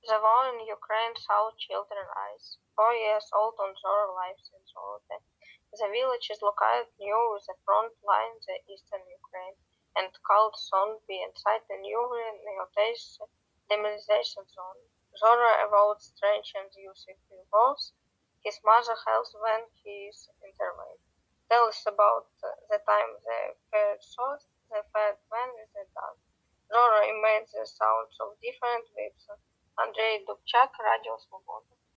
The war in Ukraine saw children rise. 4 years old on Zora lives in Zolote. The village is located near the front line, the eastern Ukraine, and called Sonby inside the newly demilitarization zone. Zora avoids strange and using wars. His mother helps when he is intervened. Tell us about the time they fared south, they fared when they done. Zora imitates the sounds of different whips. Andrei Dubchak, Radio Svoboda.